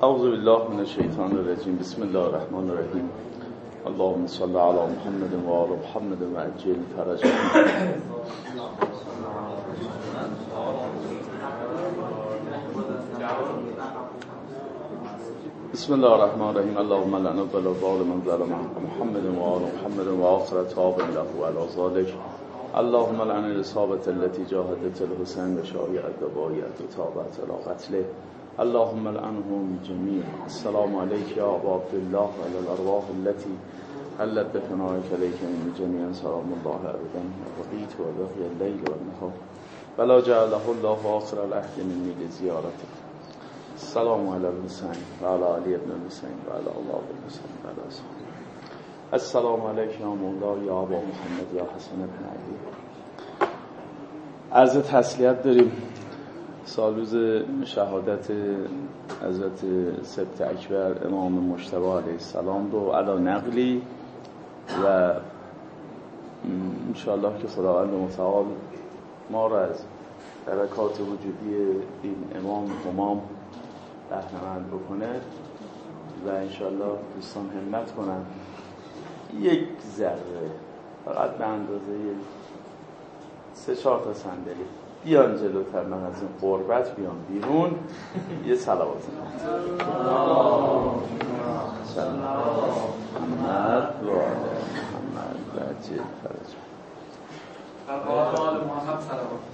اعوذ بالله من الشیطان الرجیم. بسم الله الرحمن الرحیم. اللهم صل علی محمد و آل محمد و عجل فرجهم. بسم الله الرحمن الرحیم. اللهم لعن الضلال من ظلم محمد و آل محمد و آخر تاب له علی ذلک. اللهم لعن الاصابة التي جاهدت الحسین و شایعت و بایعت و تابت الى قتله. اللهم لعنهم جميعا. السلام عليك يا أبا عبد الله وعلى الأرواح التي حلت بفنائك عليك من جميعا. سلام الله أبدا وبقيت وبقي الليل والنهار ولا جعله الله آخر العهد مني لزيارته. السلام على الحسين وعلى علي بن الحسين وعلى أولاد الحسين وعلى أصحابه. السلام عليك يا مولاي يا أبا محمد يا حسن بن علي. عرض تسلیت داریم سالروز شهادت حضرت سبت اکبر امام مجتبی علیه السلام رو علی نقلی و انشاءالله که خداوند متعال ما را از برکات وجودی این امام همام بهره‌مند بکنه و انشاءالله دوستان همت کنن یک ذره فقط به اندازه 3-4 تا صندلی بیان جلوتر، من از این قربت بیان بیرون. یه صلوات محمد و محمد و عجل فرج آل محمد صلوات.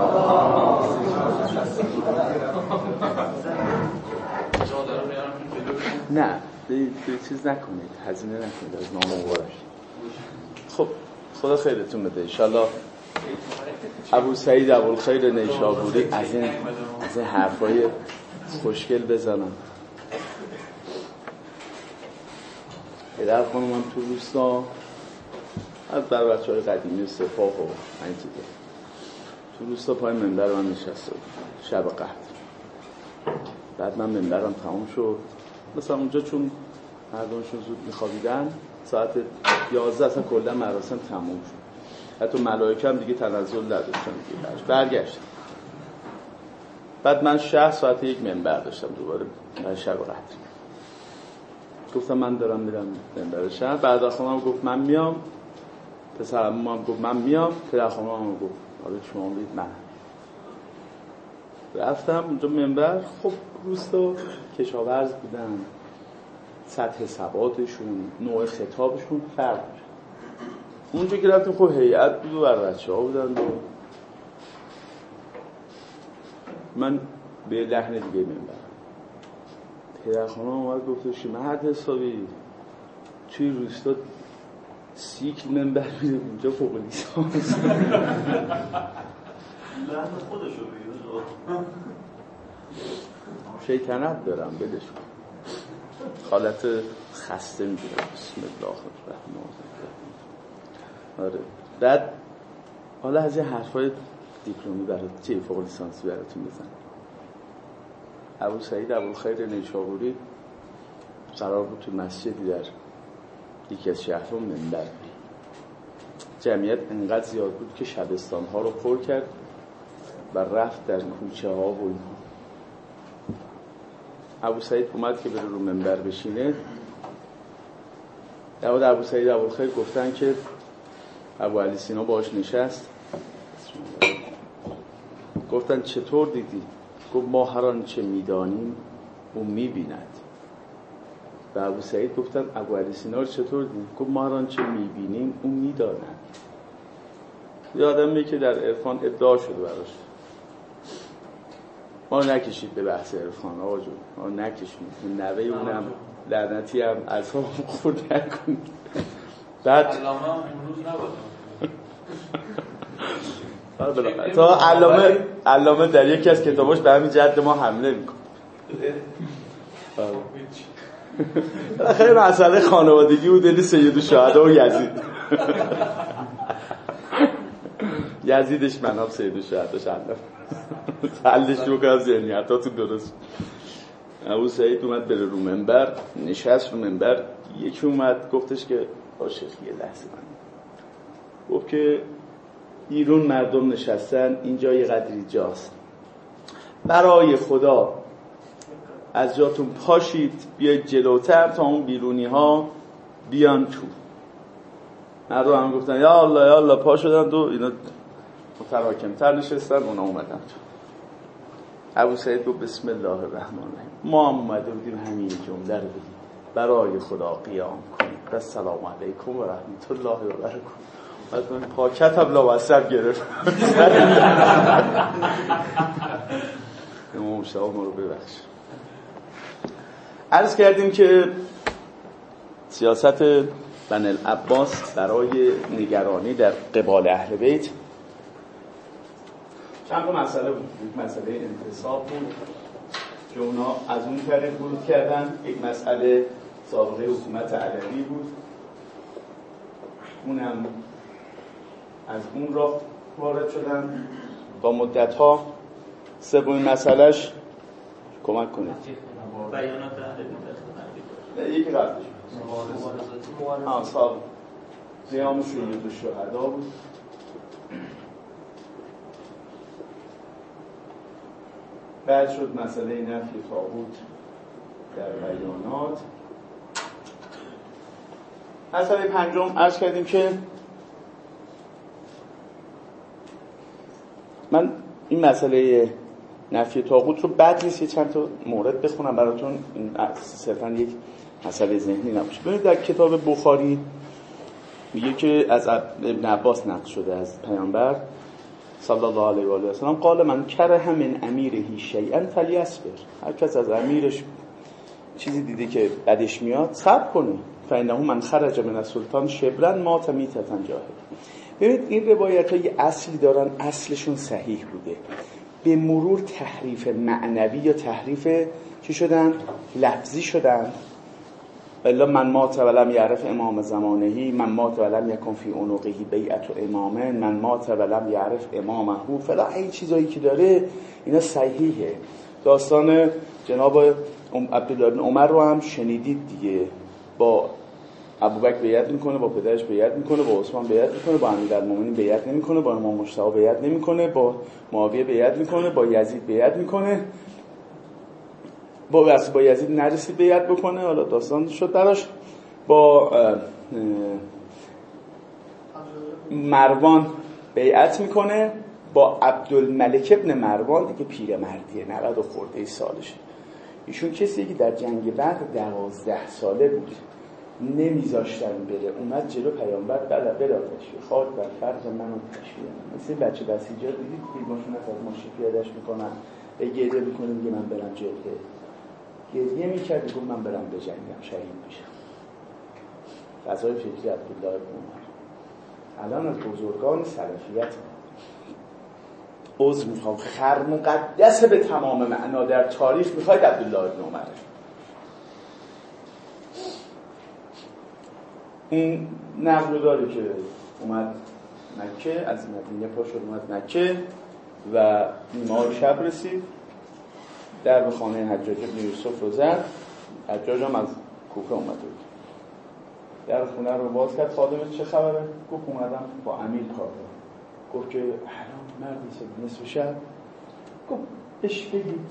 نه به چیز نکنید، هزینه نکنید از نام مبارک. خب خدا خیرتون بده انشالله. ابو سعید ابوالخیر نیشابوری از این حرفای خوشگل بزنم. پدر خانومم تو روستا از بر بچه‌های قدیمی سپاه و این چیزا تو روستا پای منبر من نشسته بود شب قدر. بعد من منبرم تمام شد، مثلا اونجا چون مردمشون زود میخوابیدن ساعت 11 اصلا کلا مراسم تمام شد. حتی ملائکه هم دیگه تنزل نداشتن دیگه. برگشتم. بعد من 6 ساعت یک منبر داشتم دوباره برای شب قدر. گفتم من دارم میرم منبر شب. بعد خانمم گفت من میام. پسرم هم گفت من میام. پدر خانمم گفت حالا شما میید من. رفتم اونجا منبر. خب روستا کشاورز بودن، سطح سوادشون، نوع خطابشون فرق داشت. اونجا که رفتیم خب هیئت بود و بچه‌ها بودن و من به لحن دیگه منبر. پدر خانم اومد گفتش که مرد حسابی توی روستا سیکل منبر میره اونجا فوق لیسانس. لحن خودشو بگیره شیطنت دارم بلش کن. حالت خسته میگیرم. بسم الله الرحمن الرحیم. آره. بعد حالا از این حرفای دیپلمی برای چه فوق لیسانسی براتون بزنم. ابو سعید ابوالخیر نیشابوری قرار بود تو مسجدی در یکی از شهرها منبر. جمعیت انقدر زیاد بود که شبستان ها رو پر کرد و رفت در کوچه ها و اینها. ابو سعید اومد که بره رو منبر بشینه. در مورد ابو سعید ابوالخیر گفتن که ابو علی سینا باهاش نشست. گفتن چطور دیدی؟ گفت ما هر آنچه میدانیم او میبیند. و ابو سعید گفتن ابو علی سینا رو چطور دیدی؟ گفت ما هر آنچه میبینیم او میداند. یه آدمی که در عرفان ادعا شده براش. ما نکشید به بحث عرفان آقا جون، ما نکشید. نوه اونم لعنتی هم اصلا خورد نکنید. بعد علامه هم امروز نبود. تا علامه در یکی از کتاباش به همین جهت ما حمله میکنه. بالاخره مسئله خانوادگی بود بین سید الشهدا و یزید. یزیدش مناب سید الشهداش حلش رو که از ذهنیتاتون درست. ابو سعید اومد بره رو منبر، نشست رو منبر. یکی اومد گفتش که باشه یه لحظه من گفت که بیرون مردم نشستن، اینجا یه قدری جاست، برای خدا از جاتون پاشید بیاید جلوتر تا اون بیرونی ها بیان تو. مردم هم گفتن یا الله یا الله، پا شدن تو، اینا متراکم‌تر نشستن، اونا اومدن تو. ابو سعید گفت بسم الله الرحمن الرحیم، ما هم اومده بودیم همین جمله رو بگیم، برای خدا قیام کنید، السلام علیکم و رحمت الله و برکاته. بعد من پاکتم لامصب گرفت. امام شاه ما رو ببخش. عرض کردیم که سیاست بنی العباس برای نگرانی در قبال اهل بیت چند تا مسئله بود. یک مسئله انتصاب بود که اونا از اون طریق ورود کردن، یک مسئله سابقه حکومت علوی بود، اونم از اون راه وارد شدن با مدت‌ها. سومین مسئلهش کمک کنید بیانات اهل بیت، یکی قبلش اصحاب قیام سید الشهدا بود. بعد شد مسئله نفی طاغوت در بیانات. مسئله پنجم عرض کردیم که من این مسئله نفی طاغوت رو بعد نیست یه چند تا مورد بخونم براتون، این صرفا یک مسئله ذهنی نباشه. ببینید در کتاب بخاری میگه که از ابن عباس نقل شده از پیامبر صلی الله علیه و آله و سلم قال من کره من امیره شیئا فلیصبر، هر کس از امیرش چیزی دیده که بدش میاد صبر کنه، فانه من خرج من السلطان شبرا مات میتة جاهل. ببینید این روایت‌ها یه اصلی دارن، اصلشون صحیح بوده، به مرور تحریف معنوی یا تحریف چی شدن؟ لفظی شدن. الا من مات ولم یعرف امام زمانهی، من مات ولم یکن فی عنقه بیعت امامه، من مات ولم یعرف امامه فلا، این چیزایی که داره اینا صحیحه. داستان جناب عبدالله بن عمر رو هم شنیدید دیگه، با ابوبکر بیعت میکنه، با پدرش بیعت میکنه، با عثمان بیعت میکنه، با امیرالمومنین بیعت نمیکنه، با امام مجتبی بیعت نمیکنه، با معاویه بیعت میکنه، با یزید بیعت میکنه، با یزید نرسید بیعت بکنه، حالا داستان شد براش، با مروان بیعت میکنه، با عبدالملک ابن مروان دیگه پیرمردیه، 90 خورده سالشه. ایشون کسی که در جنگ بدر 12 ساله بود، نمیذاشتن بره، اومد جلو پیامبر بلا تشویق، خاک بر فرض منو تشویق، مثل بچه بسیجا دیدید فیلماشون از ماشین پیادهش میکنن، گریه میکنه میگه من برم جبهه، گریه میکرد میگه من برم بجنگم شهید میشم. فضای فکری عبدالله بن عمر الان از بزرگان سلفیت عضو میخوام، خر مقدسه به تمام معنا در تاریخ میخواید عبدالله بن عمر. این نقل داره که اومد مکه، از مدینه پا شد اومد مکه و نیمه شب رسید، در به خانه حجاج بن یوسف رو زد. حجاج هم از کوفه اومده بود، در خونه رو باز کرد، خادمش چه خبره؟ گفت اومدم با امیر کار دارم. گفت که الان مردی نصف شب. گفت اش بگید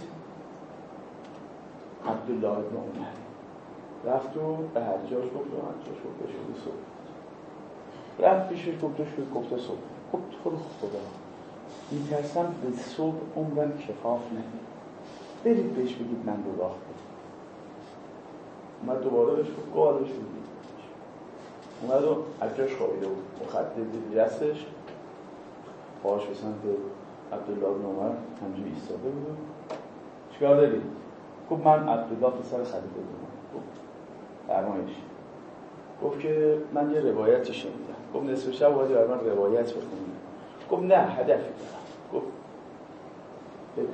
عبدالله بن عمر. رفت و به حجاج گفت و حجاج گفت بشوری صبح. رفت پیشش گفت صبح. گفت تو رو خدا میترسم به صبح عمرم کفاف نمید، برید بهش بگید من رو راه بدید. اومد دوباره بهش گفت قالش بگید. اومد و حجاج خوابیده بود، مخدر دید دستش، پاهاش به سمت عبدالله بن عمر همجوری ایستاده بود. چیکار داری؟ گفت من عبدالله پسر خلیفه بودم. گفت فرمایش. گفت که من یه روایت شنیدم. گفت نصف شب باید برای من روایت بخونی. گفت نه هدفی دارم. گفت بگو.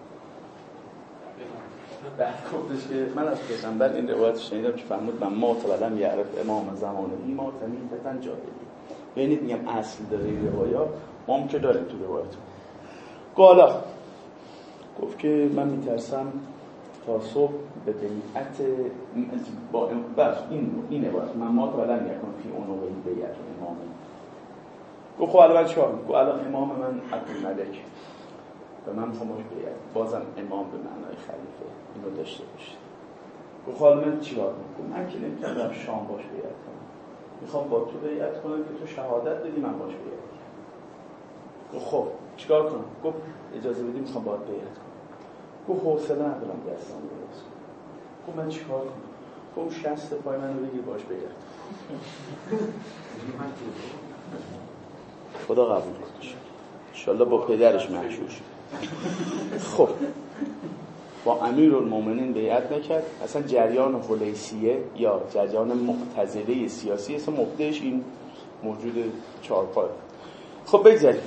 بعد گفتش که من از پیغمبر این روایت شنیدم که فرمود من مات ولم یعرف امام زمانه مات میتة جاهلی. ببینید میگم اصل داره این روایات، ما هم که داریم تو روایت. قالا گفت که من میترسم تا صبح به بیعت با این عبارت من مات ولم یکن فی عنقه بیعت امام. گفت خب الان چیکار؟ گفت الان امام من عبدالملک. و من میخوام باش بیعت. بازم امام به معنای خلیفه اینو داشته باشید. گفت حالا من چیکار کنم؟ من که نمیتونم برم شام باش بیعت کنم، میخوام با تو بیعت کنم که تو شهادت بدی من باش بیعت کنم. گفت خب چیکار کنم؟ گفت اجازه بدی میخوام باهات بیعت کنم. گفت حوصله ندارم دستام درست کنم. گفت من چیکار کنم؟ گفت شست پای منو بگیر باش بیعت. خدا قبول کنه. انشالله با پدرش محشور شد. خب با امیرالمومنین بیعت نکرد. اصلا جریان خلیصیه یا جریان معتزله سیاسی اصلا مبدأش این موجود چهارپای. خب بگذاریم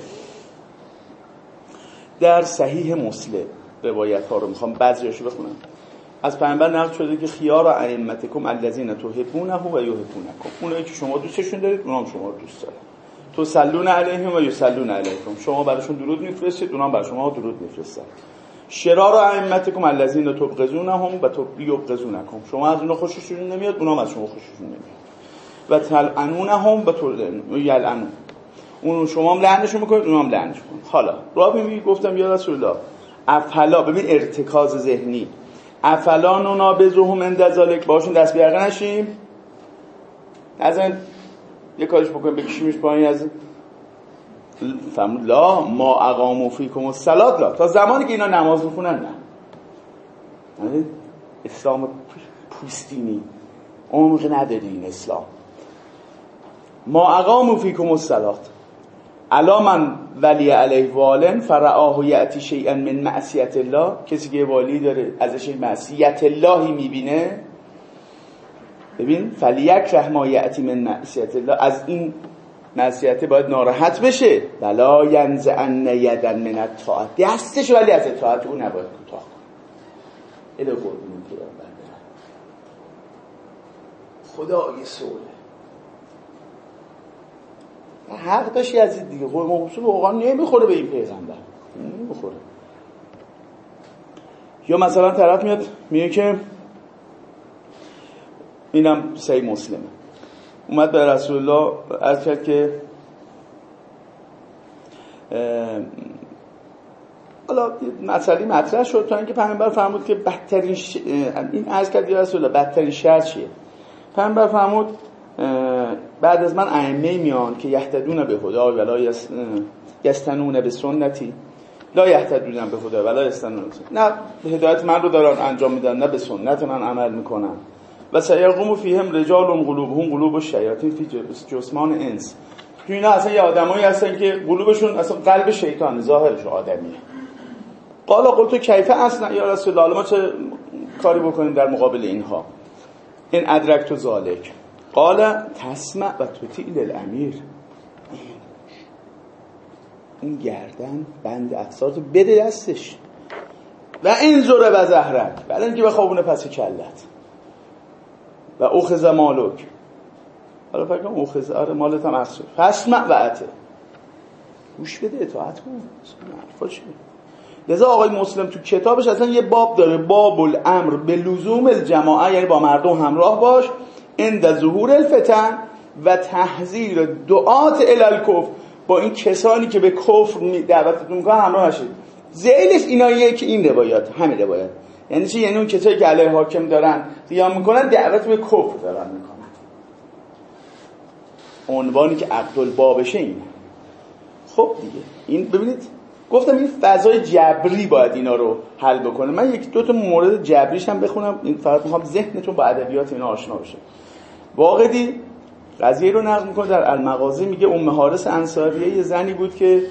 در صحیح مسلم روایت ها رو میخوام بعضیاشو بخونم. از پیامبر نقل شده که خیار ائمتکم الذین تحبونه و یحبونکم، اونایی که شما دوستشون دارید اونها هم شما رو دوست دارن. تصلون علیهم و یصلون علیکم، شما براشون درود میفرستید اونها هم بر شما درود میفرستن. شرار ائمتکم الذین تبغضونهم و یبغضونکم، شما از اونها خوششون نمیاد اونها هم از شما خوششون نمیاد. و تلعنونهم و یلعنون، اون شما هم لعنشون میکنید اونها هم لعنشون میکنن. حالا رابی میگه گفتم یا رسول الله افلا، ببین ارتکاز ذهنی، افلا ننابذهم عند ذلک، باشون دست بیرقه نشیم، از این یه کارش بکنیم بکشیمش پایین از فهم لا ما اقاموا فیکم الصلاة، لا تا زمانی که اینا نماز میخونن نه. اسلام پوستینی عمق نداری این اسلام. ما اقاموا فیکم الصلاة الا من ولی علیه والن فرعاه یأتی شیئا من معصیت الله، کسی که والی داره ازش معصیت اللهی میبینه، ببین فلیکره ما یأتی من معصیت الله، از این معصیت باید ناراحت بشه. ولا ینزعن یدا من الطاعة، دستش ولی از اطاعت او نباید کوتاه کنه. اله قربون تو بنده خدای سوله حق داشتی از دیگه. خب موضوع واقعا نمیخوره به این پیغمبر، نمیخوره. یا مثلا طرف میاد میگه که اینم صحیح مسلمه، اومد به رسول الله عرض کرد که حالا مسئله مطرح شد تا اینکه پیامبر فرمود که بدترین این عرض کرد یا رسول الله بدترین شر چیه؟ پیامبر فرمود بعد از من ائمه میان که یهتدون به هدی ولا یستنون به سنتی، لا یهتدون به هدی ولا یستنون، نه هدایت من رو دارن انجام میدن نه به سنت من عمل میکنن. و سیقوم فیهم رجال قلوبهم قلوب الشیاطین فی جسمان انس، تو اینا اصلا یه آدمایی هستن که قلوبشون اصلا قلب شیطان، ظاهرش آدمیه. قال قلت کیف اصلا یا رسول الله، ما چه کاری بکنیم در مقابل اینها؟ این ادرکت ذالک قال تسمع و تطیع للامیر، این گردن بند افسار تو بده دستش و این زوره و زهرک، برای اینکه بخوابونه پس کلت و اخذ مالک، حالا فکر کنم اخذ آره مالت هم اخذ، فسمع و اطع، گوش بده اطاعت کن. لذا آقای مسلم تو کتابش اصلا یه باب داره، باب الامر به لزوم الجماعه، یعنی با مردم همراه باش عند ظهور الفتن و تحذیر دعات الی الکفر، با این کسانی که به کفر دعوتتون میکنن همراه باشید. ذیلش ایناییه که این روایات، همین روایات یعنی چی؟ یعنی اون کسایی که علیه حاکم دارن قیام میکنن دعوت به کفر دارن میکنن. عنوانی که عبدالبابشه اینه. خب دیگه این ببینید گفتم این فضای جبری باید اینا رو حل بکنه. من یک دو تا مورد جبریش هم بخونم، این فقط میخوام ذهنتون با ادبیات اینا آشنا بشه. واقعی قضیه رو نقل میکنه در المغازی، میگه ام حارث انصاریه یه زنی بود که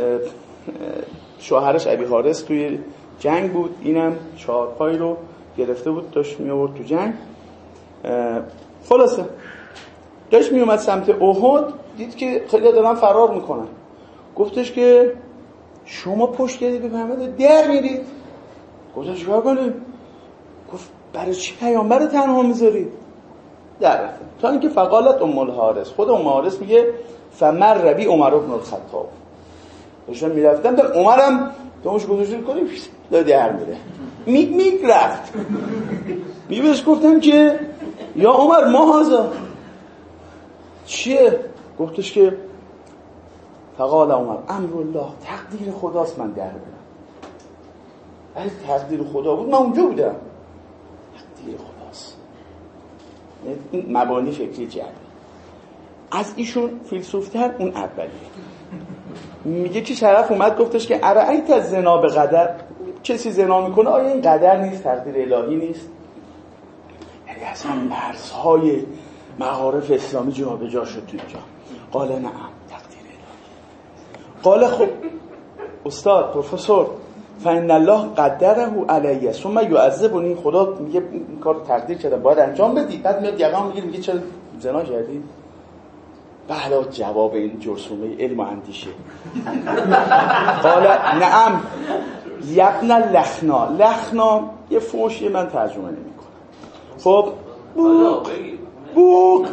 شوهرش ابی حارث توی جنگ بود، اینم چهارپای رو گرفته بود داشت می آورد تو جنگ. خلاصه داشت می اومد سمت احد، دید که خیلی دارن فرار میکنن، گفتش که شما پشت کردید به پیامبر در میرید. گفتش چیکار کنیم؟ گفت برای چی پیامبر رو تنها میذارید؟ در رفتن تا اینکه فقالت ام الحارث، خود ام الحارث میگه فمر ربی عمر بن الخطاب، داشتن میرفتن در عمرم دومش گذاشته کنیم در میره میگ رفت. میبهش گفتم که یا عمر ما هذا چیه؟ گفتش که فقال عمر امر الله، تقدیر خداست من در برم. از تقدیر خدا بود، من اونجا بودم. تقدیر خداست. این مبانی فکری جبری. از ایشون فیلسوفتر اون اولیه. میگه که طرف اومد گفتش که ارائیت از زنا به قدر، کسی زنا میکنه آیا این قدر نیست، تقدیر الهی نیست؟ یعنی اصلا مرزهای معارف اسلامی جا به جا شد تو اینجا. قال نعم، تقدیر الهی. قال خب استاد پروفسور فإن الله قدره علیه ثم یعذبنی، خدا میگه این کارو تقدیر کرده باید انجام بدی، بعد میاد یقام میگه چرا زنا کردی؟ بله جواب این جرثومه علم و اندیشه. قال نعم یبن لخنا، لخنا یه فوشی من ترجمه نمی کنم. خب بوک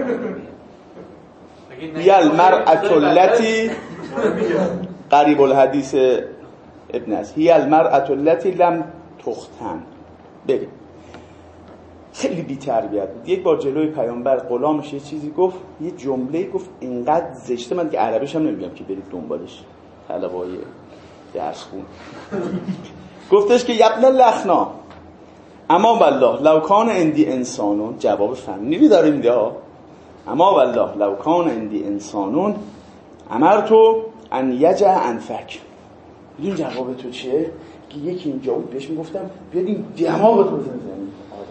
هی المرأة التي قریب الحدیث ابن از هی المرأة التي لم تختن. بگه خیلی بی تربیت بود. یک بار جلوی پیامبر غلامش یه چیزی گفت، یه جمله گفت اینقدر زشته، من که عربیش هم نمیگم که برید دنبالش، طلبای درس خون. گفتش که یبن لخنا اما والله لو کان عندی انسانون، جواب فنی داره میده ها، اما والله لو کان عندی انسانون امرتو ان یجع انفک. این جواب تو چیه؟ که یکی اینجا بود بهش میگفتم بیاد این دماغ تو بزن زمین.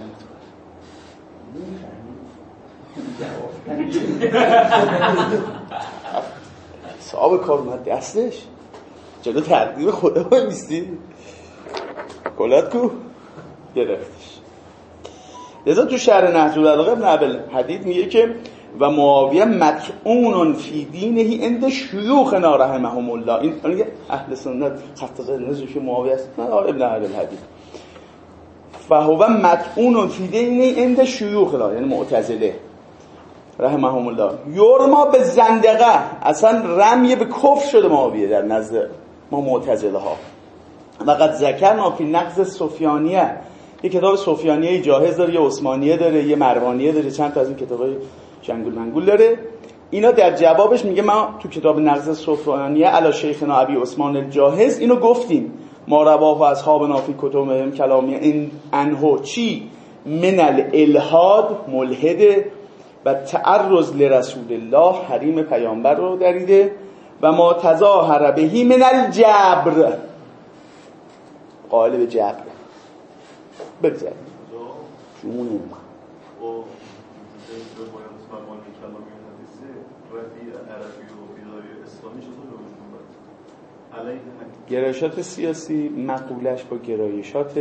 صاحب کار اومد دستش جلو تقدیر خدا بایستی، کلات کو گرفتش. لذا تو شرح نهج البلاغه ابن عبدالحدید میگه که و معاویه مطعون فی دینه عند شیوخنا رحمهم الله. این اهل سنت خط قرمزش معاویه است، نه ابن عبدالحدید. فهو مطعون فی دینه عند شیوخنا، یعنی معتزله رحمهم الله. یرما به زندقه، اصلا رمی به کفر شده معاویه در نزد ما معتزله ها. وقد ذکرنا فی نقض سفیانیه، یه کتاب سفیانیه جاهز داره، یه عثمانیه داره، یه مروانیه داره، چند تا از این کتابای جنگول منگول داره. اینا در جوابش میگه ما تو کتاب نقض سفیانیه علی شیخنا ابی عثمان الجاهز اینو گفتیم، ما رواه اصحابنا فی کتبهم کلامی این انهو چی من الالحاد ملحد و تعرض لرسول الله، حریم پیامبر رو دریده، و ما تظاهر بهی من الجبر، قالب جبر. بگذاریم جمونه گرایشات سیاسی مقولش با گرایشات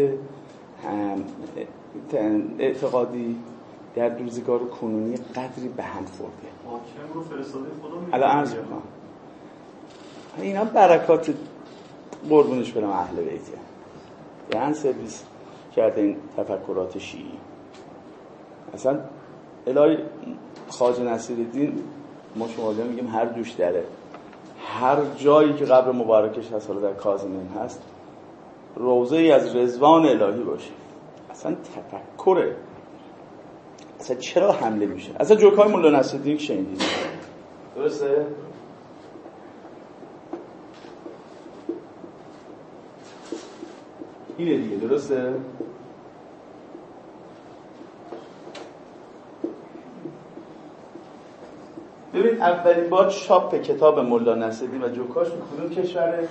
اعتقادی در روزگار کنونی قدری به هم خورده. حاکم رو فرستاده خدا میگه. الان عرض میکنم اینا برکات قربونش برم اهل بیته، یعنی سرویس کرده این تفکرات شیعی. اصلا الهی خواجه نصیرالدین ما شمالیان میگیم هر دوش داره، هر جایی که قبر مبارکش هست، حالا در کاظمین هست، روضه ای از رضوان الهی باشه. اصلا تفکره، اصلا چرا حمله میشه؟ اصلا جوکای مولا نصیرالدین شنیدید درسته؟ اینه دیگه، درسته؟ ببین اولین بار چاپ کتاب مولا نصیرالدین و جوکاش کدوم کشوره؟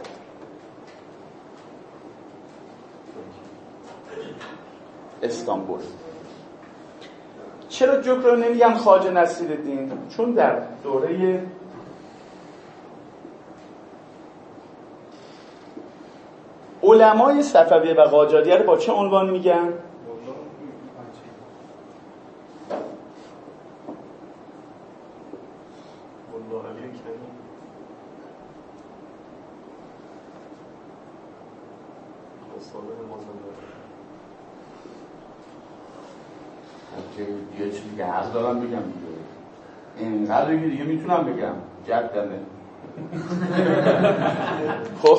استانبول. چرا جوک رو نمیگم خواجه نصیرالدین؟ چون در دوره علمای صفویه و قاجاریه رو با چه عنوان میگن؟ یه چیزی که حق دارم بگم اینقدر دیگه میتونم بگم جدنه. خب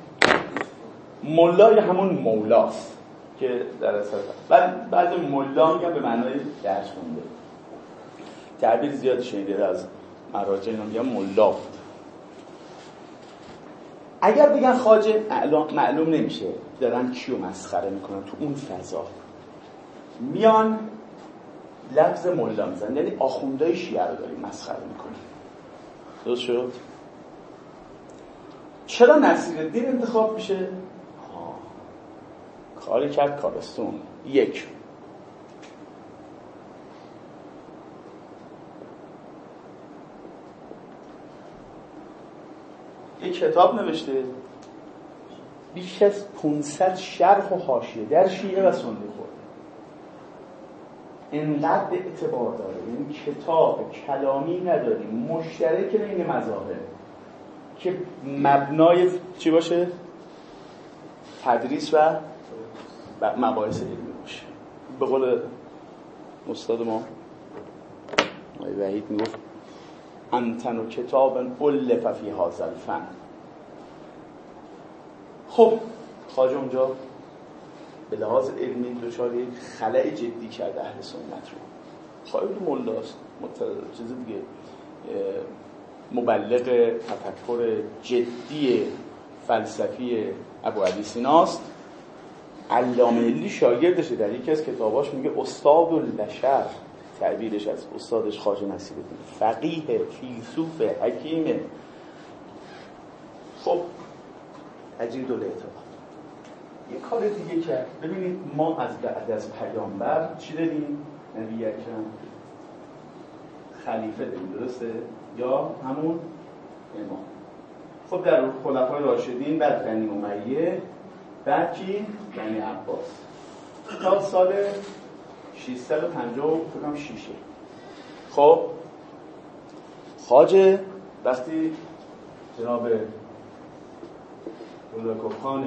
مولای همون مولاست که در اصل بعد مولا میگم به معنای درس خونده، تعبیر زیاد شنیده از مراجع اینا میگم مولا بود. اگر بگن خواجه معلوم نمیشه دارن کیو مسخره میکنن تو اون فضا. میان لفظ ملا میزن، یعنی آخوندهای شیعه رو داریم مسخره میکنن. درست شد؟ چرا نصیرالدین انتخاب میشه؟ کاری کرد کارستون. یک، یک کتاب نوشته بیش از 500 شرح و حاشیه در شیعه و سنی خورده، انقدر اعتبار داره، یعنی کتاب کلامی نداریم مشترک بین مذاهب که مبنای چی باشه؟ تدریس و مباحث علمی باشه. به قول استاد ما آقای وحید میگفت انتن و کتاب الف فی هذا الفن. خب خواجه اونجا به لحاظ علمی دچار یک خلأ جدی کرده اهل سنت رو. خواهی مولاست چیز دیگه، مبلغ تفکر جدی فلسفی ابو علی سیناست. علامه علی شاگردشه، در یکی از کتاباش میگه استاد البشر، تعبیرش از استادش خواجه نصیرالدین، فقیه، فیلسوف، حکیمه. خب عجیب دوله اعتبار. یه کار دیگه کرد. ببینید ما از بعد از پیامبر چی داریم؟ نبی اکرم، خلیفه داریم، درسته؟ یا همون امام. خب در خلفای راشدین بعد بنی امیه، بعد کی؟ بنی عباس. تا سال 656. خب خواجه وقتی جناب هولاکوخان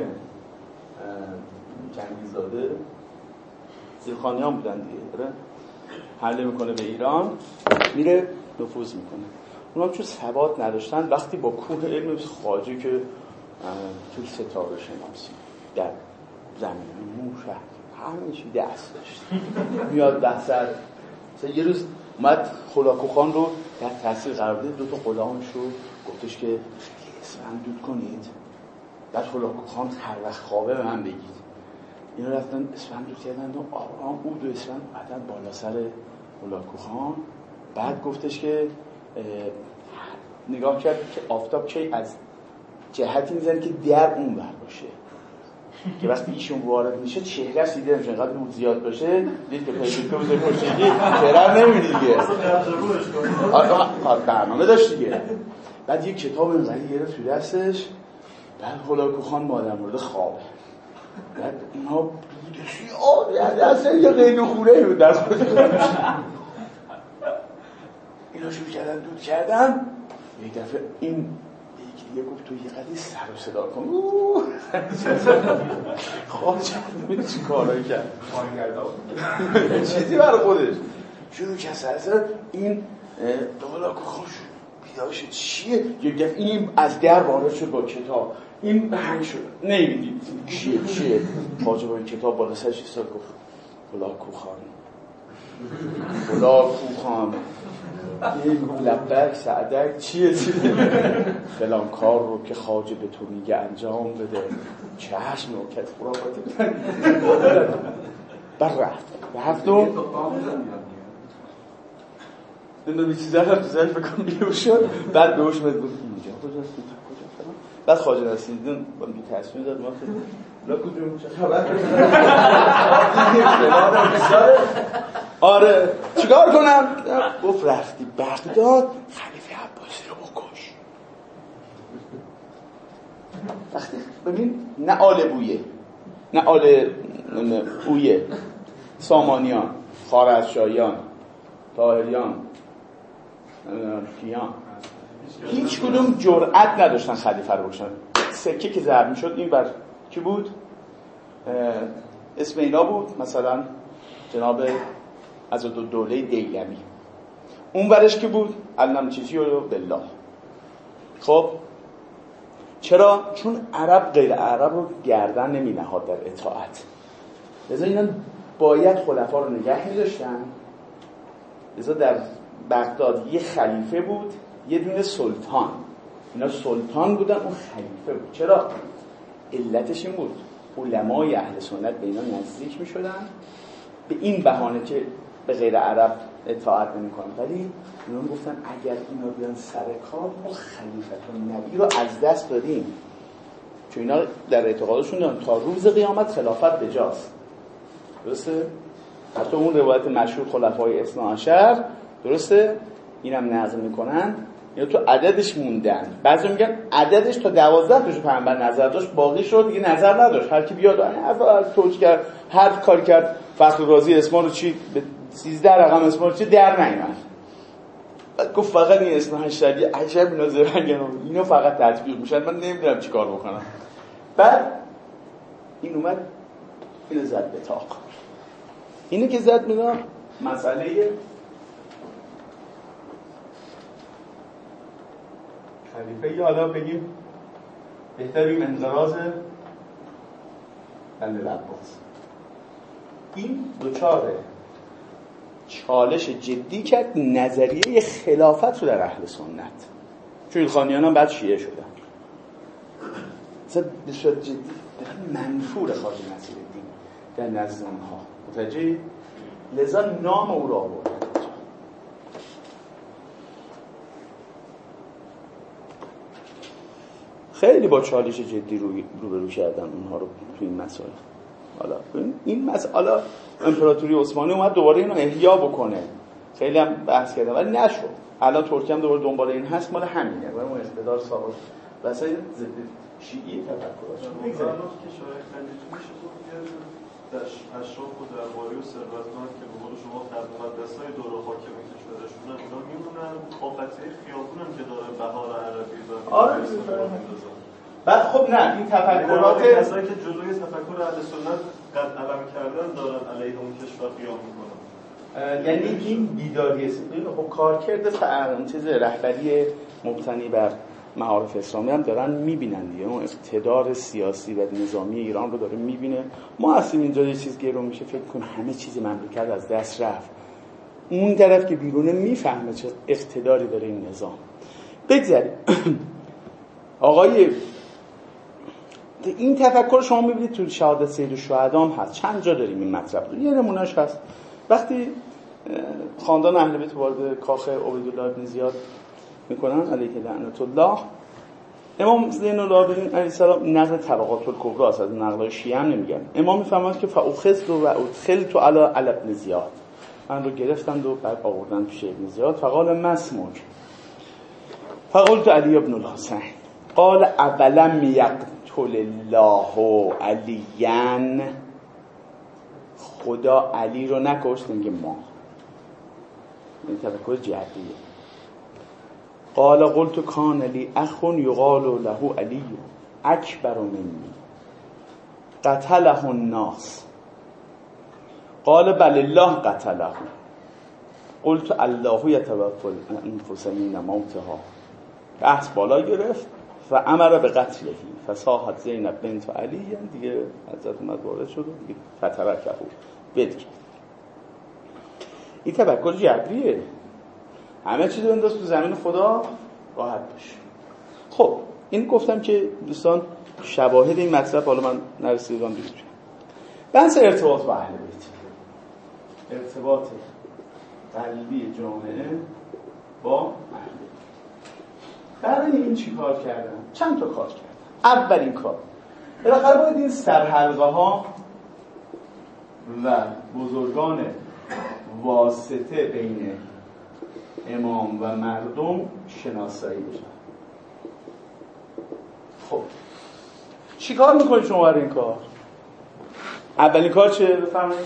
جنگیزاده زیرخانیان بودن دیگه، حمله میکنه به ایران، میره نفوذ میکنه. اونا چون ثبات نداشتن، وقتی با کوه علم خواجه که تو ستاره شناسی در زمین موشه همین چی دست داشت میاد بحثر. مثلا یه روز اومد هولاکوخان رو در تاثیر قرار ده، 2 غلامش رو گفتش که اسفند دود کنید. بعد هولاکوخان هر وقت خوابه به من بگید. اینا رفتن اسفند دود کردن و آرام بود و اسفند بعدن بالا سر هولاکوخان. بعد گفتش که نگاه کرد که آفتاب کی از جهتی میزنه که در اون بر باشه، که وقتی ایشون وارد میشه چهرهش دیده نمیشه، اینقدر بود زیاد باشه دید که پیدا کوزه پشتگی چهره نمیدی دیگه. برنامه داشت دیگه. بعد یک کتاب اینقدر گرفت تو دستش. بعد هولاکوخان مادر مورد خوابه. بعد اونا بودشی اصلا یه قید خوره بود در خودش. اینا شروع کردن دود کردن. یک دفعه این یه گفت تو یه قدری سر و صدا کن. خواهد میدونی چی کارهایی کرد؟ چیزی برای خودش شروع که سرسر این هولاکوخان بیدار شد چیه؟ یک دفعه این از در وارد شد با کتاب. این هنگ شد نمیدید چیه؟ خواجه با این کتاب بالا سرش ایستاد گفت هولاکوخان این لبک سعدک چیه فلان کار رو که خواجه به تو میگه انجام بده. چشم نوکت خرافاتی بر رفت و نمیدونی چیزه رفت زنش بکن بیرون شد. بعد به اوش مد بود اینجا کجاست کجا فلان. بعد خواجه نصیرالدین با میگه تصمیم داد ما لا کدوم چه خبر آره چیکار کنم؟ گفت رفتی بغداد خلیفه عباسی رو بکش. وقتی ببین نه آل بویه نه آل اویه، سامانیان، خوارزمشاهیان، طاهریان، کیان، هیچ کدوم جرأت نداشتن خلیفه رو بکشن. سکه که ضرب میشد این بر کی بود؟ اسم اینا بود، مثلا جناب عزالدوله دیلمی. اون برش که بود علم چیزی و بالله. خب چرا؟ چون عرب غیر عرب رو گردن نمی نهاد در اطاعت. لذا اینا باید خلفا رو نگه می داشتن. لذا در بغداد یه خلیفه بود، یه دونه سلطان. اینا سلطان بودن، اون خلیفه بود. چرا؟ علتش این بود علمای اهل سنت به اینا نزدیک میشدن به این بهانه که به غیر عرب اطاعت نمی‌کنن، ولی اینا گفتن اگر اینا بیان سر کار ما خلیفه نبی رو از دست دادیم، چون اینا در اعتقادشون دارن تا روز قیامت خلافت بجاست. درسته؟ حتی اون روایت مشهور خلفای اثنا عشر، درسته؟ اینم نظم میکنن یا تو عددش موندن. بعضی میگن عددش تا 12 تاشو پیامبر نظر داشت، باقی شد دیگه نظر نداشت، هر کی بیاد هر توج کرد، هر کاری کرد. فخر رازی اسما رو چی به 13 رقم اسما رو چی در نیامد. بعد گفت فقط این اسنا هشتگی عجب اینا زرنگن، اینا فقط تطبیق میشن، من نمیدونم چیکار بکنم. بعد این اومد اینو زد به طاق. اینو که زد میدونم مسئله خلیفه، یا حالا بگیم بهتر بگیم انقراض بنده العباس، این دوچاره چالش جدی کرد نظریه خلافت رو در اهل سنت، چون ایلخانیان هم بعد شیعه شدن. مثلا بسیار جدی منفور خواجه نصیرالدین در نزد اونها، متوجه؟ لذا نام او را آوردن. خیلی با چالش جدی روبرو کردن اونها رو تو این مسائل. حالا این مسئله امپراتوری عثمانی اومد دوباره اینو احیا بکنه، خیلی هم بحث کردن ولی نشد. الان ترکیه هم دوباره دنبال این هست، مال همینه، برای اون اقتدار ثابت واسه ضد شیعی تفکرات. میگذارم که شورای خلیجی میشه در اشراف و درباری و ثروتمند که به قول شما خدمت مقدسای دوره حاکم کشورشون اونا میمونن، قافته خیابون هم که داره بهار عربی و بعد خب نه این تفکرات کسایی که جلوی تفکر اهل سنت قد علم کردن دارن علیه اون کشور قیام میکنن. یعنی این بیداری خب کارکرد چیز رهبری مبتنی بر معارف اسلامی هم دارن میبینن دیگه، اون اقتدار سیاسی و نظامی ایران رو داره میبینه. ما اصلا اینجا یه چیز گیرون میشه فکر کنم همه چیز مملکت از دست رفت، اون طرف که بیرونه میفهمه چه اقتداری داره این نظام. بگذاریم آقای این تفکر شما میبینید تو شهادت سید الشهدا هم هست، چند جا داریم این مطلب. یه نمونهش هست وقتی خاندان اهل بیت وارد کاخ عبیدالله ابن زیاد میکنن علیه لعنت الله، امام زین العابدین علیه السلام نقل طبقات الکبری است، از نقلای شیعه هم نمیگن. امام میفهمد که فاخذت و ادخلت علی ابن زیاد، من رو گرفتند و بعد آوردن پیش ابن زیاد. فقال مسموک فقلت علی ابن الحسین قال اولم یقتل الله علیان، خدا علی رو نکشت، میگه ما. این تفکر جدیه. قال قلت کان لی اخ یقال له علی اکبر منی قتله الناس قال بل الله قتله قلت الله یتوفی الانفس حین موتها. بحث بالا گرفت و امر به قتله فصاحت زینب بنت علی، دیگه حضرت اومد وارد شد و دیگه فترکه بدر. این تفکر جبریه، همه چیز رو انداز تو زمین خدا راحت باشه. خب این گفتم که دوستان شواهد این مطلب حالا من نرسیدم دیگه. بحث ارتباط با اهل بیت، ارتباط قلبی جامعه با اهل بیت. برای این چی کار کردن؟ چند تا کار کردن. اولین کار بالاخره باید این سرحلقه ها و بزرگان واسطه بین امام و مردم شناسایی بشن. خب چی کار میکنید شما برای این کار؟ اولین کار چه؟ بفرمایید.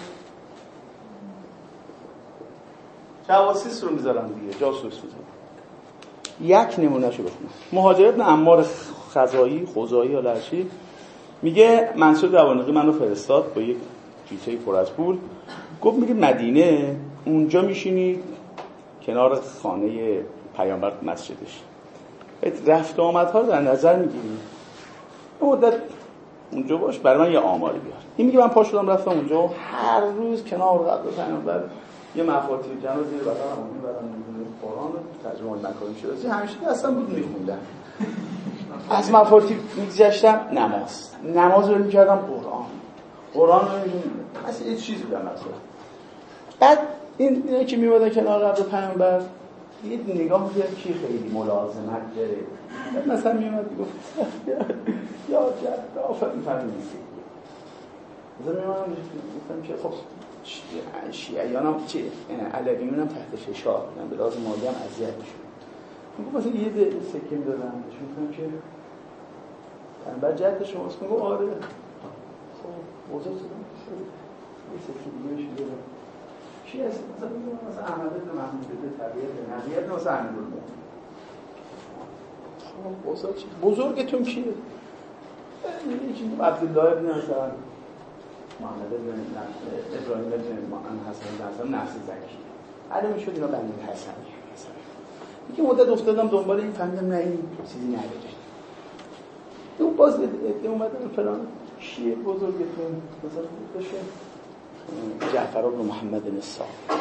جواسیس رو میذارن دیگه، جاسوس میذارن. یک نمونهشو بخونم. مهاجر ابن عمار خزاعی یا لرشی میگه منصور روانقی منو فرستاد با یک کیسه پر از پول، گفت میری مدینه، اونجا میشینی کنار خانه پیامبر مسجدش، رفت آمدها رو در نظر میگیری، مدت اونجا باش، برای من یه آماری بیار. این میگه من پا شدم رفتم اونجا و هر روز کنار قبر پیامبر یه مفاتیح جنازه زیر بغلم میبرم، قرآن ترجمه مکارم شناسی همیشه دستم بود میخوندم. از مفاتیح میگذشتم نماز رو میکردم قرآن رو مثلا یه چیزی بودم مثلا. بعد اینه که میومدن کنار قبر پیامبر یه نگاه میکردم که خیلی ملازمت داره. مثلا میومد میگفت یا جد آفرین فرمیزی مثلا میومدم گفتم که خب شیعیان هم چه علویون هم تحت فشار بودن به لازم مالی هم اذیت میشد. میگفت مثلا یه سکه میدادم بهشون گفتم که بعد جد شماست میگفت آره خب بزرگ شدم یه سکه دیگه بهش میدادم چی هست؟ مثلا احمد بن محمود به طبیعت مثلا امیرالمومنین. خب بزرگتون کیه؟ یکی عبدالله بن مثلا محمد بن ابراهیم بن حسن بن نفس زکی. علی میشد اینا بنی حسن. یکی مدت افتادم دنبال این فهمیدم نه این چیزی نداره. اون باز اومدن فلان کیه بزرگتون؟ مثلا بشه جعفر بن محمد بن صادق.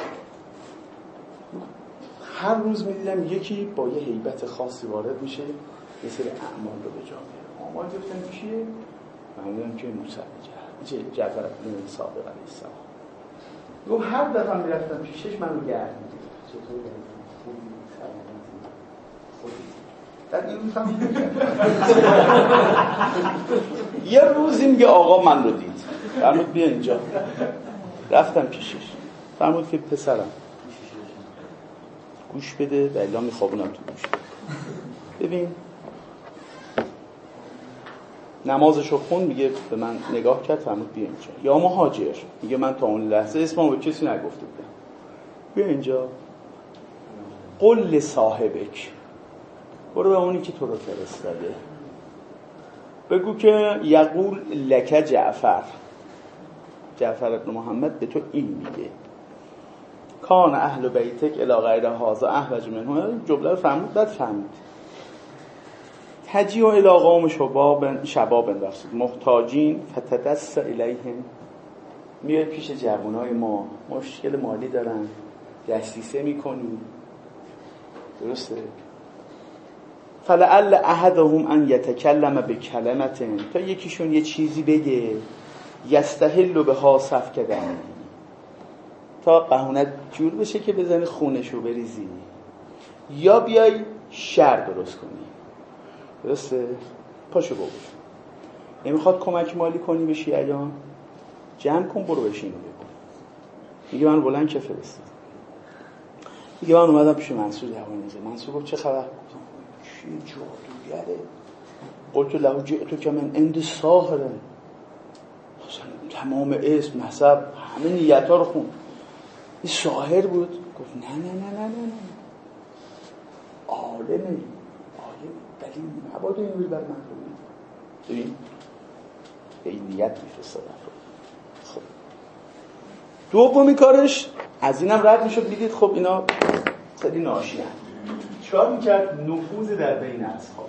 هر روز می‌دیدم یکی با یه هیبت خاصی وارد میشه یه سری اعمال رو به جا میاره. اعمال گفتن کیه؟ معلومه که موسی جعفر بن صادق علیه السلام. گفت هر دفعه میرفتم پیشش منو گرد می‌دید. چطور خوبی بعد این می‌فهمید یه روزی میگه آقا من رو دید. فرمود بیا اینجا. رفتم پیشش. فرمود که پسرم گوش بده و الا میخوابونم تو گوش بده. ببین نمازشو خون میگه به من نگاه کرد فرمود بیا اینجا. یا مهاجر میگه من تا اون لحظه اسمم به کسی نگفته بودم. بیا اینجا. قل لصاحبک برو به اونی که تو رو فرستاده بگو که یقول لک جعفر بن محمد به تو این میگه کان اهل بیتک الی غیر هذا احوج منه. جمله رو فهمید بعد فهمید تجیء الی قوم شباب رسول محتاجین فتدس الیهم میاد پیش جوانای ما مشکل مالی دارن دستیسه میکنی درسته فلعل احدهم ان یتکلم بکلمه تا یکیشون یه چیزی بگه یستحل بها سفکدن تا بهونت جور بشه که بزنی خونشو بریزی یا بیای شر درست کنی درسته؟ پاشو بگو نمیخواد کمک مالی کنی به شیعیان جمع کن برو بشین بگو میگه من بلند که فرستاد میگه من اومدم پیش منصور جوانیزه منصور گفت چه خبر؟ چی جادوگره؟ قلت له جئت که من عند ساحره تمام اسم نسب همه نیت‌ها رو خوند این ساحر بود گفت نه عالمه ولی مبادا این روی بر من کنید ببین به این نیت میفرستادن. خب دومی کارش از اینم رد میشد میدید خب اینا خیلی ناشی هم چرا میکرد نفوذ در بین اصحاب.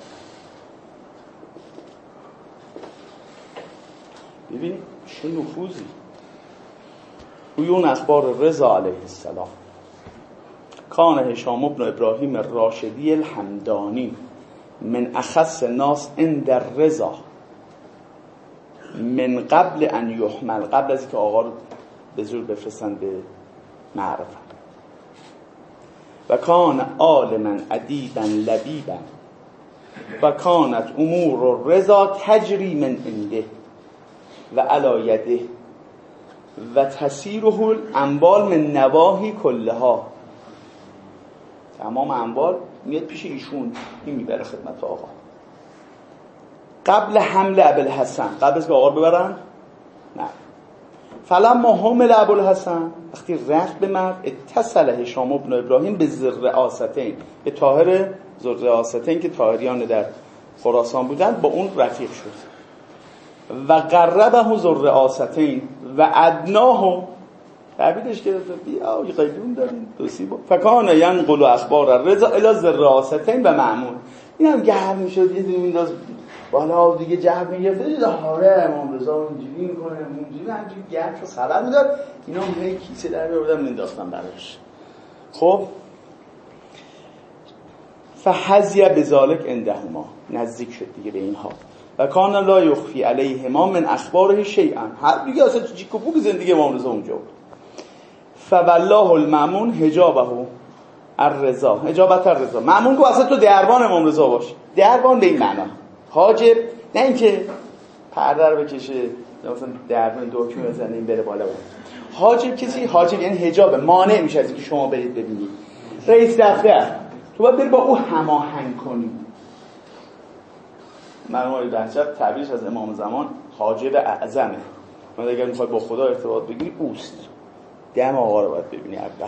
ببین چه نفوذی روی اون اخبار رضا علیه السلام کان هشام بن ابراهیم راشدی الحمدانی من اخص ناس عند الرضا من قبل ان یحمل قبل از اینکه آقا رو به زور بفرستن به معرفت و کان عالما ادیبا لبیبا و کانت امور الرضا تجری من عنده و علی یده و تسیره الاموال من نواحی کلها تمام اموال میاد پیش ایشون این میبره خدمت آقا قبل حمل ابوالحسن قبل از که آقا رو ببرن نه فلما حمل ابوالحسن وقتی رفت به مرد اتصل هشام بن ابراهیم به ذوالرئاستین به طاهر ذوالرئاستین که طاهریان در خراسان بودند با اون رفیق شد و قربه ذوالرئاستین و ادناه تعبیرش کرده بیا قیدون دارین دوسی با فکان ینقل اخبار الرضا الی ذوالرئاستین و مأمون این هم گرم میشد یه دونه مینداز بالا دیگه جهب میگرفت هاره امام رضا اونجوری میکنه اونجوری همینجوری گرم شو خبر میداد اینا هم کیسه در میآوردن مینداختن براش. خب فحظی بذالک عندهما، نزدیک شد دیگه به اینها. و کان لا یخفی علیهما من اخباره شیئا، هر دیگه اصلا تو جیک و بوک زندگی امام رضا اونجا بود. فوالله المأمون حجابه الرضا، حجابت الرضا. مأمون گفت اصلا تو دربان امام رضا باش. دربان به این معنا حاجب، نه اینکه پرده رو بکشه مثلا دربان دکمه بزنه این بره بالا بالا. حاجب کسی، حاجب یعنی حجاب، مانع میشه از اینکه شما برید ببینید. رئیس دفتر تو باید بری با او هماهنگ کنی. مرحوم بهجت تعبیرش از امام زمان حاجب اعظمه. من اگر میخوای با خدا ارتباط بگیری اوست، دم آقا رو باید ببینی اول.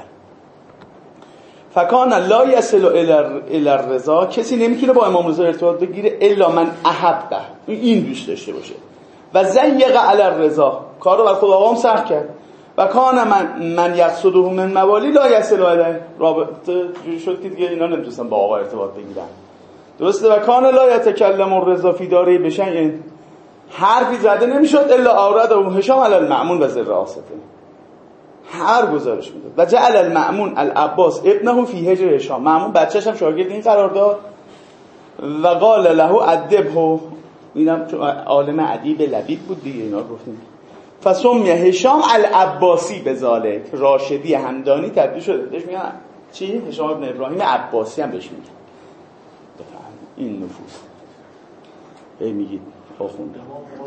فکان لا یصل الی الرضا، کسی نمیتونه با امام رضا ارتباط بگیره الا من احبه، این دوست داشته باشه. و ضیق علی الرضا، کار رو بر خود آقام سخت کرد. و کان من یقصده من موالی لا یصل الی، رابطه شد که دیگه اینا نمیتونستن با آقا ارتباط بگیرن. درسته. و کان لا یتکلم الرضا فی داره بشن، حرفی زده نمیشد الا اورده هشام علی المأمون و ذراسته، هر گزارش میداد. و جعل المأمون العباس ابنه فی حجر هشام، مأمون بچه‌ش هم شاگرد این قرار داد. و قال له ادبه، اینم عالم ادیب لبیب بود دیگه، اینا رو گفتیم. فسمی هشام العباسی بذالک، راشدی همدانی تبدیل شده بهش میگن چی؟ هشام ابن ابراهیم عباسی هم بهش میگن. بفهم این نفوذ ای میگید آخونده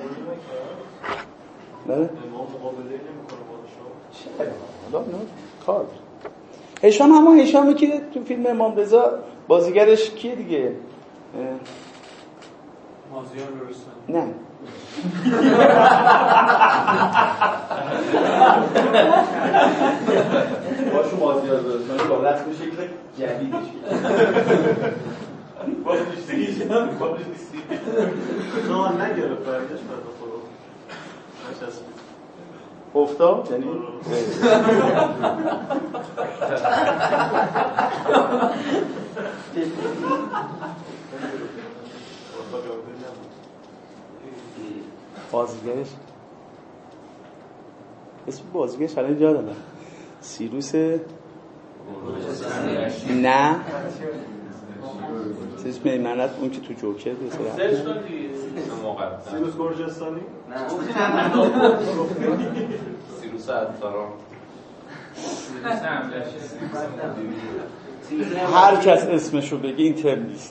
نه؟ امام مقابله نمی‌کنه با چرا؟ شما. نه کار. هشام همون هشامی که تو فیلم امام رضا بازیگرش کیه دیگه؟ مازیار رستمی. نه. باشو مازیار رستمی با رسم شکل جدیدش. باش نیستی. باش نیستی. نه نگرفت برگشت بعد خدا. نشست. افتاد یعنی بازیگرش اسم بازیگرش الان جا دادم، سیروس نه سیروس میمنت، اون که تو جوکر بسیار سیروس گرجستانی؟ نه سیروس عطاران، هر کس اسمشو بگه این ترم نیست.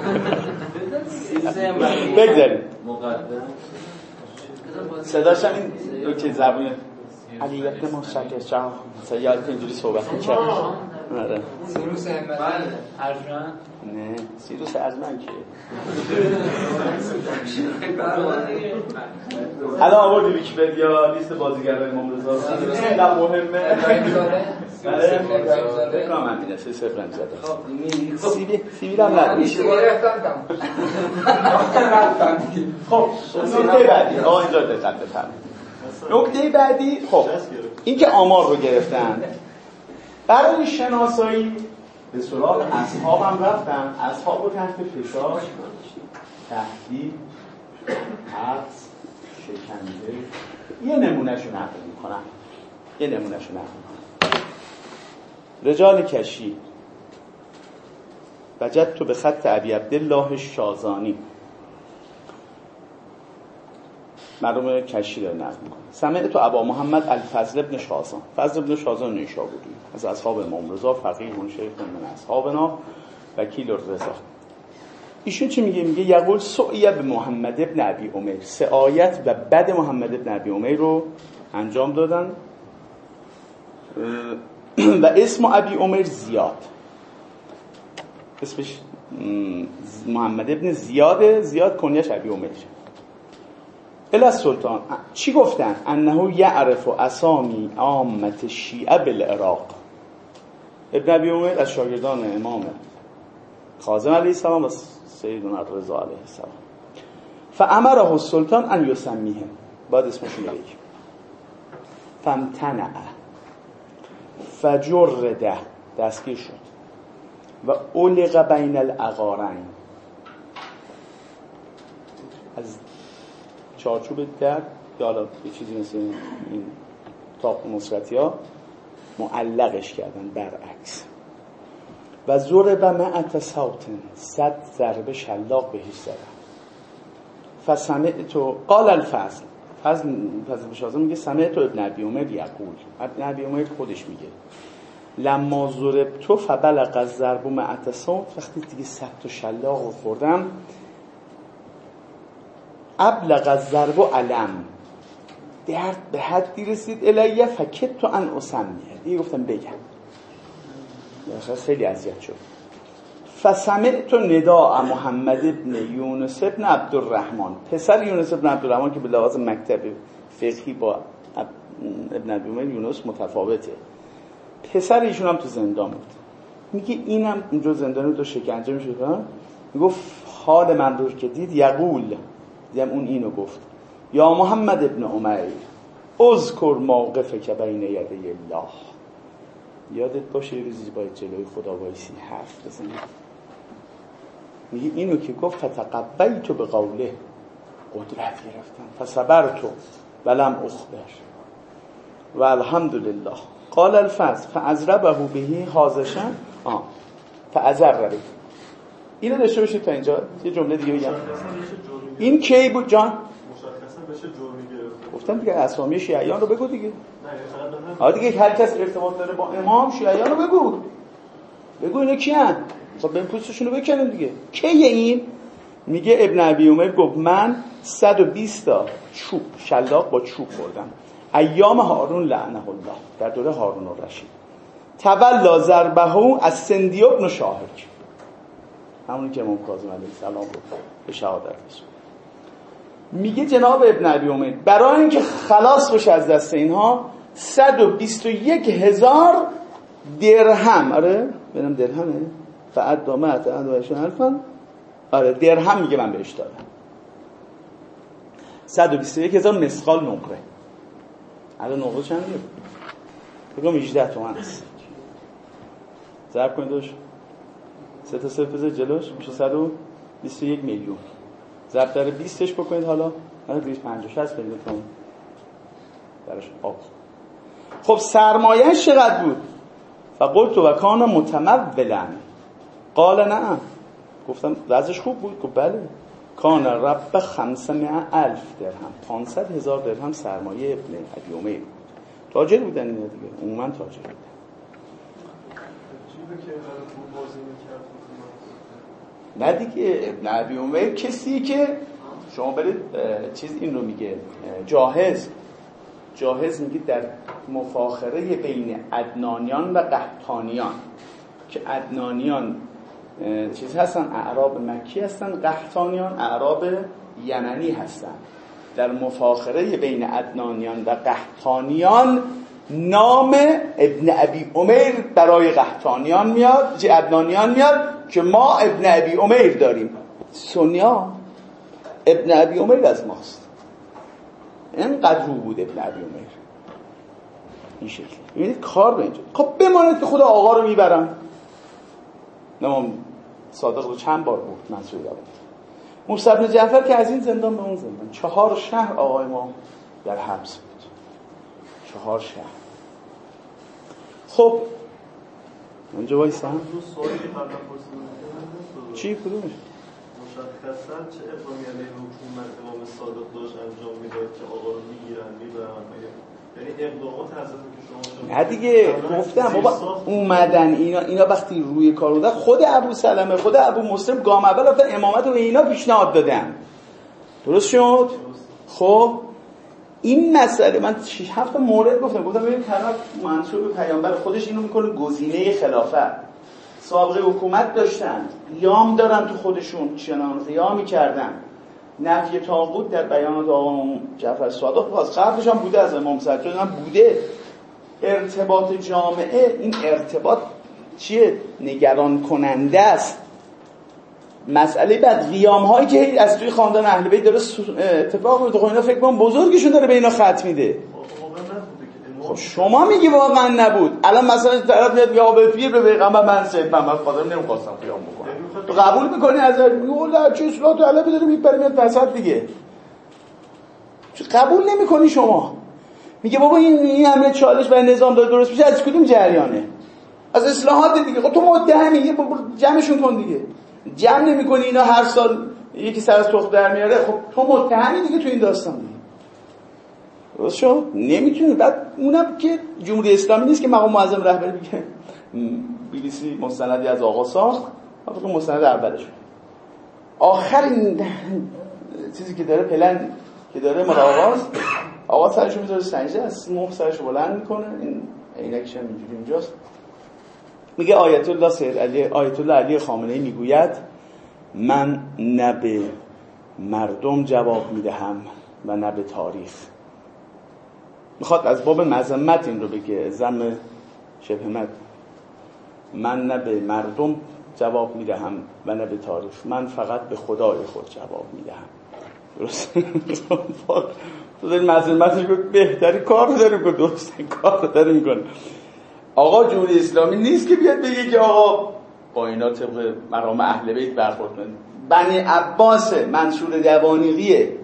بگذاریم صداشم این که زبون علی ابن مشکر چه سیاد اینجوری صحبت میکرد. سیروس احمد ارجمند؟ نه سیروس ارجمند که الان آوردی ویکی‌پدیا لیست بازیگرای امام رضا، نه مهمه بکنم من میدن سه سفرم زده سیبیل هم نداری خب نکته بعدی اینجا دقت بفرمایید. نکته بعدی خب این که آمار رو گرفتن برای شناسایی به سراغ اصحاب هم رفتن، اصحاب رو تحت فشار، تهدید، حبس، شکنجه یه نمونهشو نقل میکنن. رجال کشی وجدت به خط ابی عبدالله الشازانی، مرحوم کشی داره نقل میکنه. سمعت ابا محمد الفضل ابن شازان، فضل ابن شازان نیشابوری از اصحاب امام رضا، فقیه شیخ من اصحابنا، وکیل الرضا. ایشون چی میگه؟ میگه یقول سعیه به محمد ابن ابی عمیر، سعایت و بد محمد ابن ابی عمیر رو انجام دادن و اسم ابی عمیر زیاد، اسمش محمد ابن زیاد کنیش ابی عمیر. الی السلطان چی گفتن؟ انه یعرف اسامی عامه شیعه بالعراق. ابن ابی عمیر از شاگردان امام کاظم علیه السلام و سیدنا رضا علیه السلام. فامره السلطان ان یسمیه، بعد اسمش رو بگه. فامتنع فجرده، دستگیر شد. و علق بین العقارین، از چارچوب در یا حالا یه چیزی مثل این تاق نصرتی ها معلقش کردن برعکس. و ضرب مع صوت 100 ضربه شلاق بهش زدم. فسمعت قال الفضل بشازم میگه سمعت ابن ابی عمر یقول، ابن ابی عمر خودش میگه لما ضربت فبلغ الضرب مع صوت، وقتی دیگه 100 تا شلاق رو خوردم ابلغ الضرب علم، درد به حدی رسید الیه فکت ان اسمیه، دیگه گفتم بگم، خیلی اذیت شد. فسمعت نداء محمد ابن یونس ابن عبدالرحمن، پسر یونس ابن عبدالرحمن که به لحاظ مکتب فقهی با ابن ابی عمر یونس متفاوته، پسر ایشون هم تو زندان بود. میگه اینم اونجا زندان بود و شکنجه میشد، میگفت حال من رو که دید یقول، دیدم اون اینو گفت یا محمد ابن عمر اذکر موقفک بین یدی الله، یادت باشه یه روزی باید جلوی خدا وایسی حرف بزنی. میگه اینو که گفت فتقبیت به قوله، قدرت گرفتم، فصبرت ولم اخبر و الحمدلله. قال الفضل فازربه به حازشا فازربه. اینو داشته باشید تا اینجا. یه جمله دیگه بگم. این کی بود جان؟ مشخصا بشه جرمی گرفته. گفتم دیگه اسامی شیعیان رو بگو دیگه. نه دیگه هر کس ارتباط داره با امام شیعیان رو بگو اینا کیان؟ خب بهم پوستشون رو بکنیم دیگه. کیه این؟ میگه ابن ابی عمر گفت من 120 تا چوب شلاق با چوب خوردم ایام هارون لعنه الله، در دوره هارون الرشید. تولا ضربه از سندی ابن شاهک، همونی که امام کاظم علیه السلام رو به شهادت رسوند. میگه جناب ابن ابی عمر برای اینکه خلاص بشه از دست اینها 121,000 درهم، آره ببینم درهمه، فعد دامت الفا، آره درهم میگه من بهش دادم. 121,000 مسقال نقره. الان نقره چنده؟ بگم 18 تومن است. ضرب کنید دوش 3 تا 0 بذار جلوش میشه 121 میلیون. ضرب در 20ش بکنید، حالا 250 میلیون تومان درش آب. خب سرمایه‌اش چقدر بود؟ فقلت و کان متمولا. قال نعم. گفتم وضعش خوب بود؟ گفت بله. کان رب 500,000 درهم، 500,000 درهم سرمایه ابن ابی عمر بود. تاجر بودن اینا دیگه، عموما تاجر بودن. نه دیگه ابن ابی عمر کسی که شما برید چیز این رو میگه جاهز میگه در مفاخره بین عدنانیان و قحطانیان، که عدنانیان چیز هستن اعراب مکی هستن، قحطانیان اعراب یمنی هستن. در مفاخره بین عدنانیان و قحطانیان نام ابن ابی عمر برای قحطانیان میاد، عدنانیان میاد که ما ابن ابی عمر داریم. سنیا ابن ابی عمر از ماست. اینقدر رو بود ابن ابی عمر این شکلی. ببینید کار به اینجا. خب بماند که خدا آقا رو میبرم. امام صادق رو چند بار بود منصور بود. موسی بن جعفر که از این زندان به اون زندان، 4 شهر آقای ما در حبس بود. 4 شهر. خب اونجا وایسام چی کدومش؟ مشخصا چه اقدامی علیه حکومت امام صادق داشت انجام میداد که آقا رو میگیرن میبرن، یعنی اقدامات حضرت که شما نه دیگه گفتم بابا اومدن اینا وقتی روی کار بودن، خود ابو سلمه خود ابو مسلم گام اول رفتن امامت رو به اینا پیشنهاد دادن. درست شد؟ خب این مسئله من 6-7 مورد گفتم ببین طرف منصور به پیامبر خودش اینو میکنه گزینه خلافت، سابقه حکومت داشتن، یام دارن تو خودشون، شناخته یا میکردن. نفی طاغوت در بیانات آقا جعفر صادق باز قبلش هم بوده، از امام سجاد هم بوده. ارتباط جامعه، این ارتباط چیه؟ نگران کننده است. مسئله بعد قیام هایی که از توی خاندان اهل بیت داره اتفاق میفته، خب اینا فکر کنم بزرگشون داره به اینا ختم میده. خب شما میگی واقعا نبود. الان مثلا طرف میاد میگه به پیر به پیغمبر من سید محمد خاطر نمیخواستم قیام بکنم، تو قبول میکنی؟ ازش میگه والله چه اصلاح طلبی داره میپره میاد وسط دیگه، چه قبول نمیکنی شما؟ میگه بابا این همه چالش برای نظام داره درست میشه، از کدوم جریانه؟ از اصلاحات دیگه. خب تو متهمی، جمعشون کن دیگه. جمع نمی‌کنی اینا هر سال یکی سر از تخم در میاره، خب تو متهمی دیگه تو این داستان دیگه. درست شد؟ نمیتونی. بعد اونم که جمهوری اسلامی نیست که مقام معظم رهبری بگه BBC مستندی از آقا ساخت، فقط مستند اولش. آخرین چیزی که داره پلن که داره مال آقا سرشو میذاره سنجده، از مخ سرشو بلند میکنه، این عینکش هم اینجوری اینجاست، میگه آیت الله علی خامنه‌ای میگوید من نه به مردم جواب میدهم و نه به تاریخ. میخواد از باب مذمت این رو بگه، ذم شبه مد. من نه به مردم جواب میدهم و نه به تاریخ، من فقط به خدای خود جواب میدهم. درست؟ تو داری مذمتش رو بهتری کار رو داری کنه، درست کار رو داری میکنه. آقا جمهوری اسلامی نیست که بیاد بگه که آقا با اینا طبق مقام اهل بیت برخورد کنید. بنی عباس منصور دوانیقیه.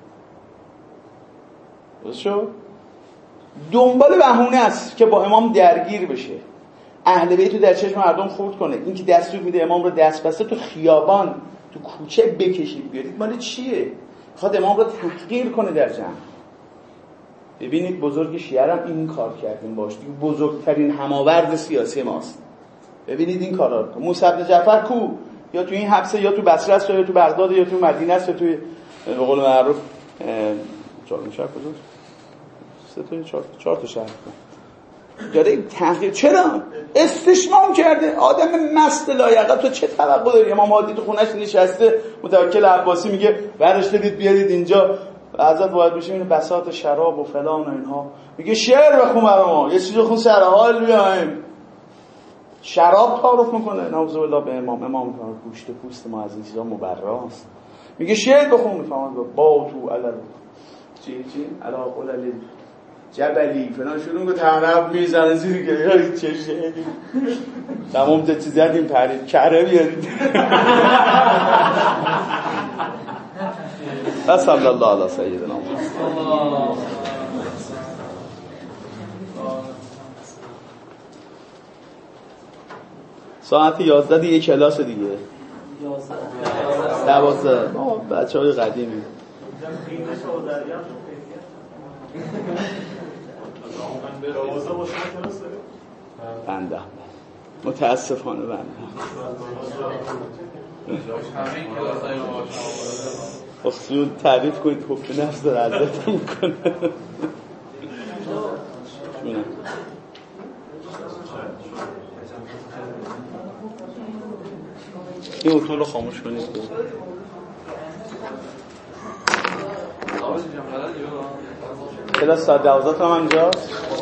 درست شد؟ دنبال بهونه است که با امام درگیر بشه، اهل بیت رو در چشم مردم خورد کنه. این که دستور میده امام رو دست بسته تو خیابان تو کوچه بکشید بیارید، مال چیه؟ میخواد امام رو تحقیر کنه در جمع. ببینید بزرگ شیعه هم این کار کردیم باش دیگه، بزرگترین هماورد سیاسی ماست. ببینید این کارا رو. موسی بن جعفر کو؟ یا تو این حبسه، یا تو بصره است، یا تو بغداد، یا تو مدینه است، یا تو به قول معروف چهار تا شهر داره تحقیر. چرا؟ استشمام کرده. آدم مست لایقه، تو چه توقع داری؟ امام هادی تو خونش نشسته، متوکل عباسی میگه برش دارید بیارید اینجا حضرت باید بشه اینو بساط شراب و فلان و اینها. میگه شعر بخون برام، یه چیزی خون سر حال بیایم. شراب تعارف میکنه نعوذ بالله به امام میگه گوشت و پوست ما از این چیزا مبراست. میگه شعر بخون، میفهمن با تو علل چی علا قلل جبلی فلان شروع که طرف میزنه زیر گریه چه شعری تمام تا چیز زدیم پرید کره بیارید. و صلی الله علی سیدنا محمد. ساعت 11 دیگه کلاس دیگه 12 بچه‌های قدیمی بنده متاسفانه بنده اصول تعریف کنید حکم نفس داره عزت میکنه. این اتون رو خاموش کنید. کلاس ساعت 12 تا هم اینجاست.